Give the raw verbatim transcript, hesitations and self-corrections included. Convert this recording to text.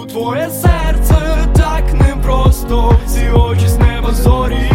твоє серце так непросто, ці очі з неба зорі.